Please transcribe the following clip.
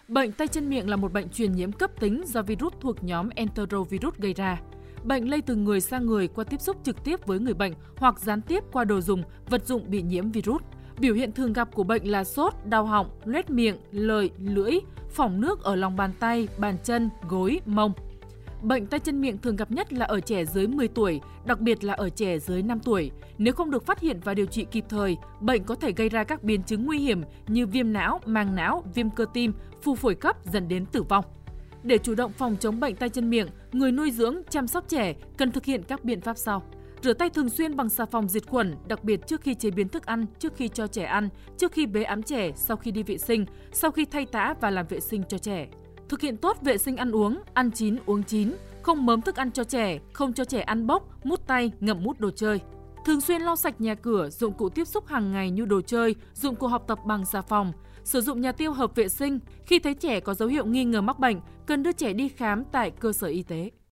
Bệnh tay chân miệng là một bệnh truyền nhiễm cấp tính do virus thuộc nhóm Enterovirus gây ra. Bệnh lây từ người sang người qua tiếp xúc trực tiếp với người bệnh hoặc gián tiếp qua đồ dùng, vật dụng bị nhiễm virus. Biểu hiện thường gặp của bệnh là sốt, đau họng, loét miệng, lợi, lưỡi, phỏng nước ở lòng bàn tay, bàn chân, gối, mông. Bệnh tay chân miệng thường gặp nhất là ở trẻ dưới 10 tuổi, đặc biệt là ở trẻ dưới 5 tuổi. Nếu không được phát hiện và điều trị kịp thời, bệnh có thể gây ra các biến chứng nguy hiểm như viêm não, màng não, viêm cơ tim, phù phổi cấp dẫn đến tử vong. Để chủ động phòng chống bệnh tay chân miệng, người nuôi dưỡng, chăm sóc trẻ cần thực hiện các biện pháp sau. Rửa tay thường xuyên bằng xà phòng diệt khuẩn, đặc biệt trước khi chế biến thức ăn, trước khi cho trẻ ăn, trước khi bế ẵm trẻ, sau khi đi vệ sinh, sau khi thay tã và làm vệ sinh cho trẻ. Thực hiện tốt vệ sinh ăn chín, uống chín, không mớm thức ăn cho trẻ, không cho trẻ ăn bốc, mút tay, ngậm mút đồ chơi. Thường xuyên lau sạch nhà cửa, dụng cụ tiếp xúc hàng ngày như đồ chơi, dụng cụ học tập bằng xà phòng. Sử dụng nhà tiêu hợp vệ sinh. Khi thấy trẻ có dấu hiệu nghi ngờ mắc bệnh, cần đưa trẻ đi khám tại cơ sở y tế.